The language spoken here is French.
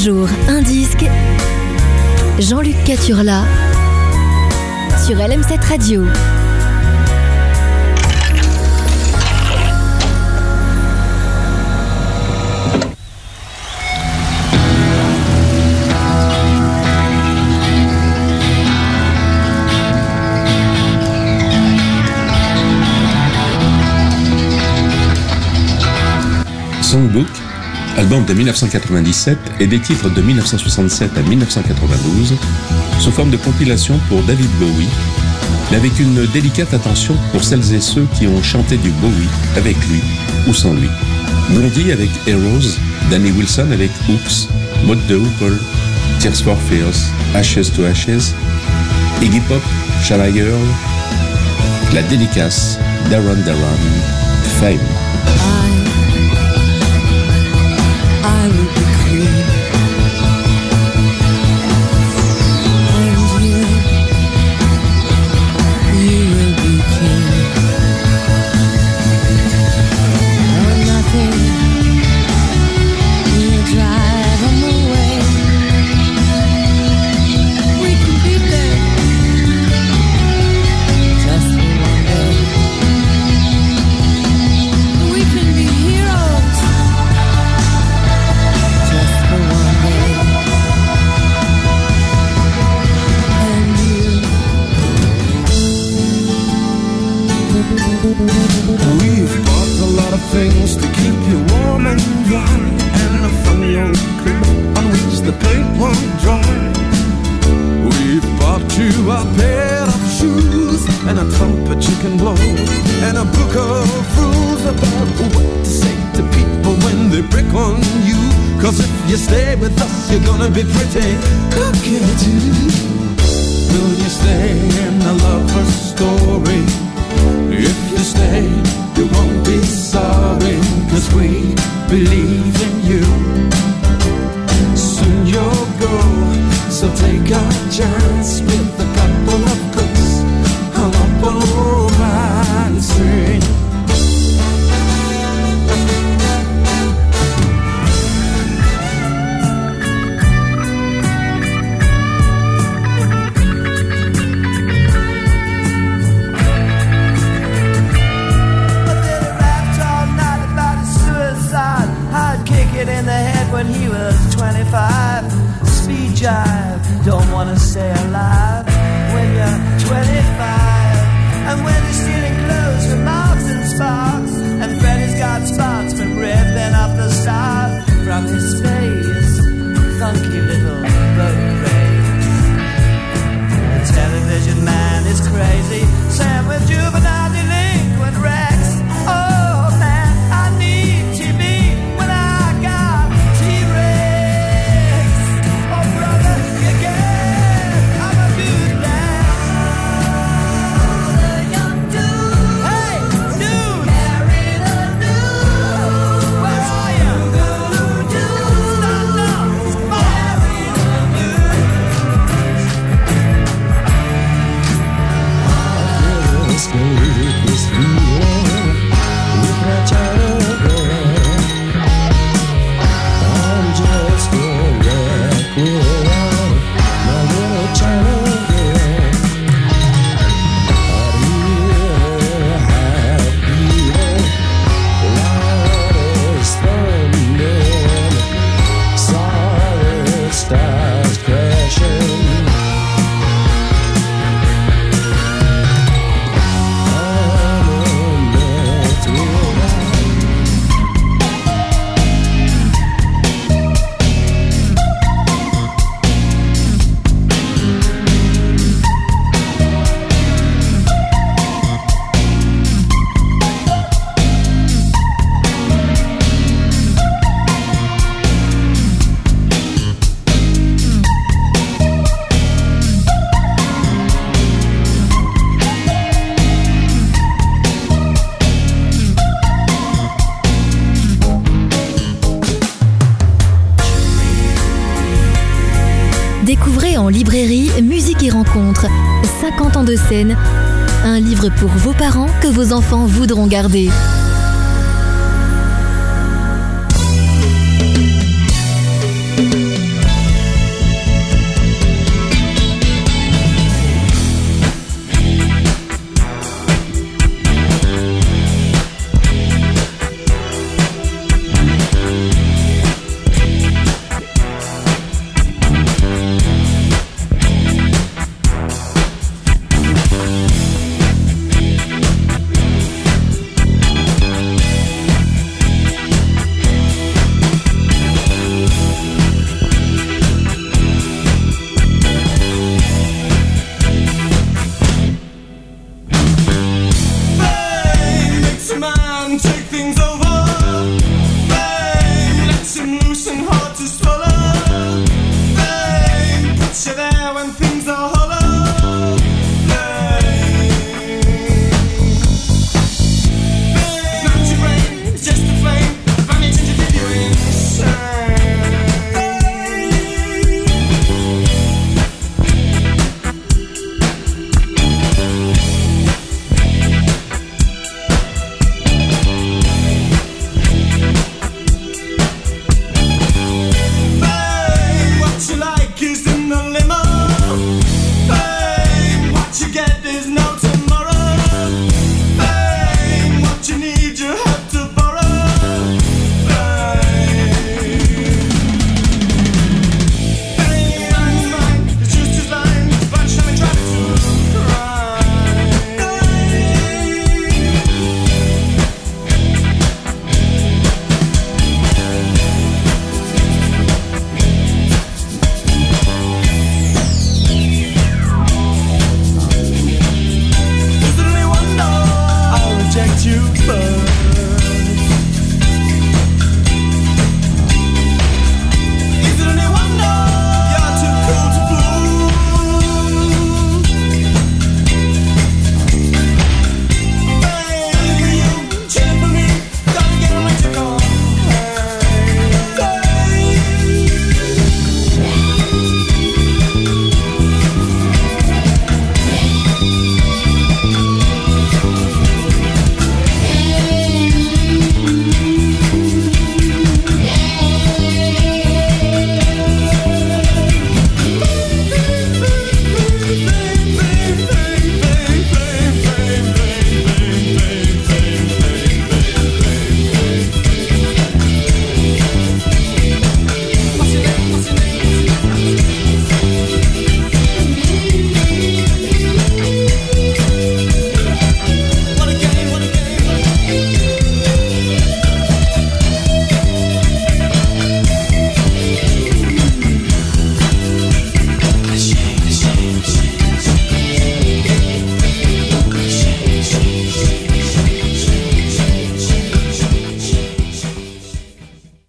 jour, un disque. Jean-Luc Caturla sur LM7 Radio. Songbook, album de 1997 et des titres de 1967 à 1992, sous forme de compilation pour David Bowie, mais avec une délicate attention pour celles et ceux qui ont chanté du Bowie avec lui ou sans lui. Blondie avec Heroes, Danny Wilson avec Hooks, Maud de Hoople, Tears for Fears, Ashes to Ashes, Iggy Pop, Shall I Girl, la dédicace Daron Daron, Fame. I will be queen, and you will be king. Oh, nothing will drive them away. We can be there just for one day. We can be heroes. We've bought a lot of things to keep you warm and dry, and a funny old crib on which the paint won't dry. We've bought you a pair of shoes and a trumpet you can blow, and a book of rules about what to say to people when they prick on you. 'Cause if you stay with us, you're gonna be pretty lucky too. Will you stay in a lover's story? If you stay, you won't be sorry, 'cause we believe in you. Soon you'll go, so take a chance with a couple of cooks, a couple romancing. In the head when he was 25. Speed jive, don't wanna stay alive when you're 25. And when you're stealing clothes from Marks and Sparks, and Freddy's got spots from ripping up the stars from his face, funky little boat race. The television man is crazy, Sam with juvenile delinquent Rex. Oh man, I need TV when I got T-Rex. Oh brother, you get, I'm a good lad. Young dude, hey dude, carry the news. Where are you? Stand up, carry the Let's go with this feeling with my child girl. I'm just a wreck without my little child girl. Out here, high beating, loud as thunder, solid stars crashing. Découvrez en librairie Musique et Rencontres, 50 ans de scène, un livre pour vos parents que vos enfants voudront garder.